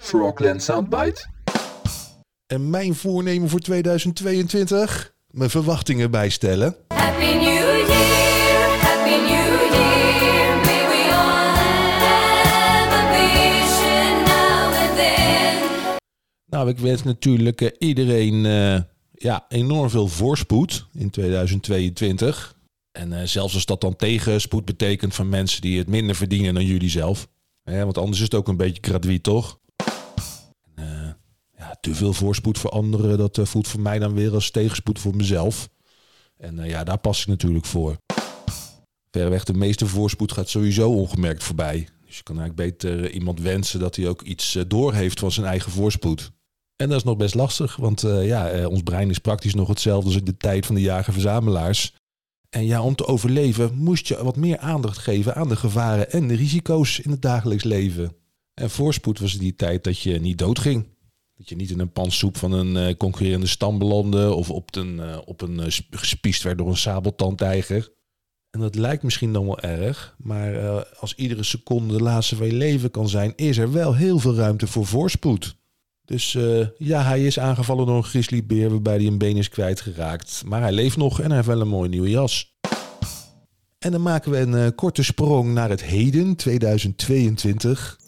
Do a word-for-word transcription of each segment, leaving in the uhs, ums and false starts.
Frogland Soundbite. En mijn voornemen voor tweeduizend tweeëntwintig? Mijn verwachtingen bijstellen. Happy New Year, Happy New Year. May we all have a vision now and then. Nou, ik wens natuurlijk uh, iedereen uh, ja, enorm veel voorspoed in tweeduizend tweeëntwintig. En uh, zelfs als dat dan tegenspoed betekent van mensen die het minder verdienen dan jullie zelf. Ja, want anders is het ook een beetje gratuit, toch? Uh, ja, te veel voorspoed voor anderen, dat uh, voelt voor mij dan weer als tegenspoed voor mezelf. En uh, ja, daar pas ik natuurlijk voor. Verreweg de meeste voorspoed gaat sowieso ongemerkt voorbij. Dus je kan eigenlijk beter uh, iemand wensen dat hij ook iets uh, doorheeft van zijn eigen voorspoed. En dat is nog best lastig, want uh, ja, uh, ons brein is praktisch nog hetzelfde als in de tijd van de jager-verzamelaars. En ja, om te overleven moest je wat meer aandacht geven aan de gevaren en de risico's in het dagelijks leven. En voorspoed was in die tijd dat je niet doodging. Dat je niet in een pan soep van een uh, concurrerende stam belandde of op een, uh, op een uh, gespiest werd door een sabeltandtijger. En dat lijkt misschien dan wel erg, maar uh, als iedere seconde de laatste van je leven kan zijn, is er wel heel veel ruimte voor voorspoed. Dus uh, ja, hij is aangevallen door een grizzlybeer waarbij hij een been is kwijtgeraakt. Maar hij leeft nog en hij heeft wel een mooie nieuwe jas. En dan maken we een uh, korte sprong naar het heden, tweeduizend tweeëntwintig.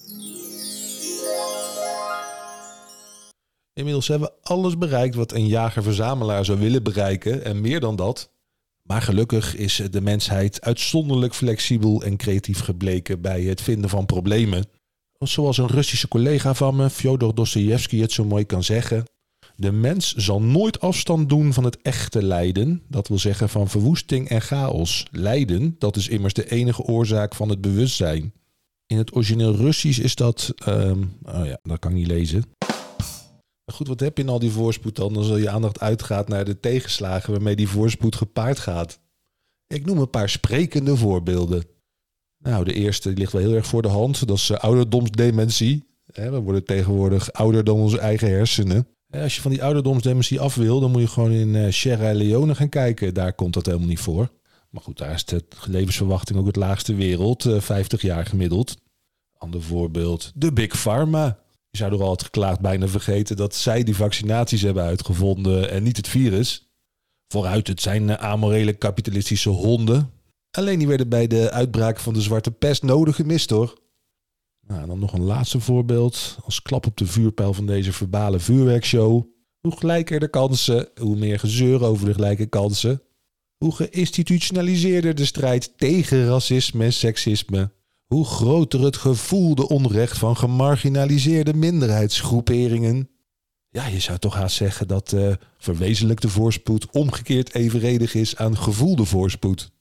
Inmiddels hebben we alles bereikt wat een jager-verzamelaar zou willen bereiken en meer dan dat. Maar gelukkig is de mensheid uitzonderlijk flexibel en creatief gebleken bij het vinden van problemen. Zoals een Russische collega van me, Fjodor Dostojevski, het zo mooi kan zeggen. De mens zal nooit afstand doen van het echte lijden. Dat wil zeggen van verwoesting en chaos. Lijden, dat is immers de enige oorzaak van het bewustzijn. In het origineel Russisch is dat... Um, oh ja, dat kan ik niet lezen. Maar goed, wat heb je in al die voorspoed dan? Dan zal je aandacht uitgaat naar de tegenslagen waarmee die voorspoed gepaard gaat. Ik noem een paar sprekende voorbeelden. Nou, de eerste die ligt wel heel erg voor de hand. Dat is uh, ouderdomsdementie. He, we worden tegenwoordig ouder dan onze eigen hersenen. He, als je van die ouderdomsdementie af wil, dan moet je gewoon in uh, Sierra Leone gaan kijken. Daar komt dat helemaal niet voor. Maar goed, daar is de levensverwachting ook het laagste wereld. Uh, vijftig jaar gemiddeld. Ander voorbeeld, de Big Pharma. Je zou er al het geklaagd bijna vergeten dat zij die vaccinaties hebben uitgevonden en niet het virus. Vooruit, het zijn uh, amorele kapitalistische honden. Alleen die werden bij de uitbraak van de zwarte pest nodig gemist, hoor. Nou, dan nog een laatste voorbeeld. Als klap op de vuurpijl van deze verbale vuurwerkshow. Hoe gelijker de kansen, hoe meer gezeur over de gelijke kansen. Hoe geïnstitutionaliseerder de strijd tegen racisme en seksisme. Hoe groter het gevoelde onrecht van gemarginaliseerde minderheidsgroeperingen. Ja, je zou toch haast zeggen dat uh, verwezenlijkte voorspoed omgekeerd evenredig is aan gevoelde voorspoed.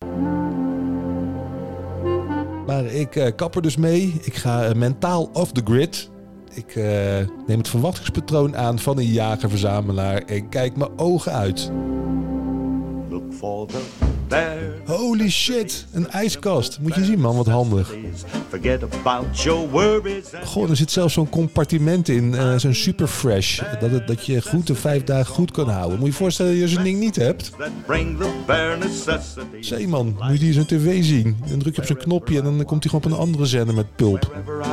Maar ik uh, kap er dus mee. Ik ga uh, mentaal off the grid. Ik uh, neem het verwachtingspatroon aan van een jager-verzamelaar en kijk mijn ogen uit. Look for the bear. Holy shit, een ijskast. Moet je zien, man, wat handig. Forget about your worries. Goh, er zit zelfs zo'n compartiment in, uh, zo'n super fresh. Dat, het, dat je groenten vijf dagen goed kan houden. Moet je je voorstellen dat je zo'n ding niet hebt? Zeeman, moet je die zo'n tv zien. Dan druk je op zo'n knopje en dan komt hij gewoon op een andere zender met pulp.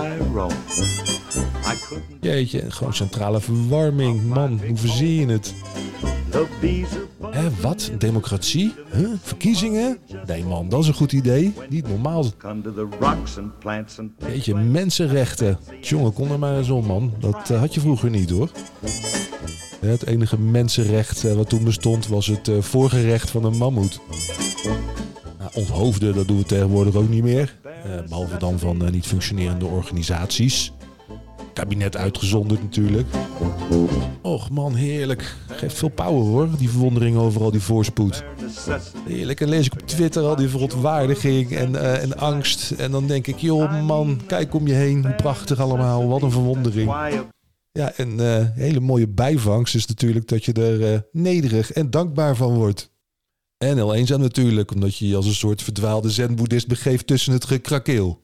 Jeetje, gewoon centrale verwarming. Man, hoe verzin je het? Hé, wat? Democratie? Huh? Verkiezingen? Nee man, dat is een goed idee. Niet normaal. Jeetje, mensenrechten. Jongen, kom er maar eens om, man. Dat uh, had je vroeger niet, hoor. Ja, het enige mensenrecht uh, wat toen bestond was het uh, voorgerecht van een mammoet. Nou, onthoofden, dat doen we tegenwoordig ook niet meer. Uh, behalve dan van uh, niet functionerende organisaties. Kabinet uitgezonderd natuurlijk. Och man, heerlijk. Geeft veel power, hoor. Die verwondering over al die voorspoed. Heerlijk. En lees ik op Twitter al die verontwaardiging en, uh, en angst. En dan denk ik, joh man, kijk om je heen. Hoe prachtig allemaal. Wat een verwondering. Ja, en uh, een hele mooie bijvangst is natuurlijk dat je er uh, nederig en dankbaar van wordt. En heel eenzaam natuurlijk, omdat je je als een soort verdwaalde zen-boeddhist begeeft tussen het gekrakeel.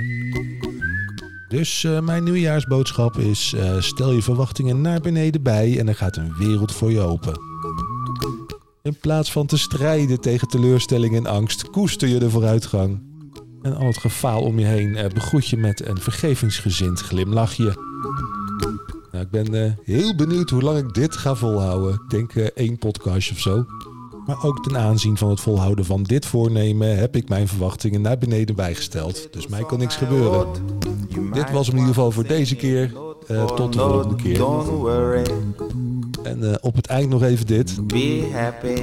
Dus uh, mijn nieuwjaarsboodschap is, uh, stel je verwachtingen naar beneden bij en er gaat een wereld voor je open. In plaats van te strijden tegen teleurstelling en angst, koester je de vooruitgang. En al het gefaal om je heen uh, begroet je met een vergevingsgezind glimlachje. Nou, ik ben uh, heel benieuwd hoe lang ik dit ga volhouden. Ik denk uh, één podcast of zo. Maar ook ten aanzien van het volhouden van dit voornemen heb ik mijn verwachtingen naar beneden bijgesteld. Dus mij kan niks gebeuren. Dit was hem in ieder geval voor deze keer. Uh, tot de volgende keer. En uh, op het eind nog even dit. Be happy.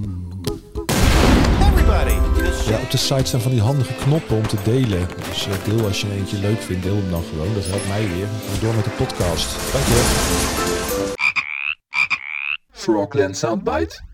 Ja, op de site staan van die handige knoppen om te delen. Dus uh, deel als je er eentje leuk vindt, deel hem dan gewoon. Dat helpt mij weer. En door met de podcast. Dank je. Frogland Soundbite.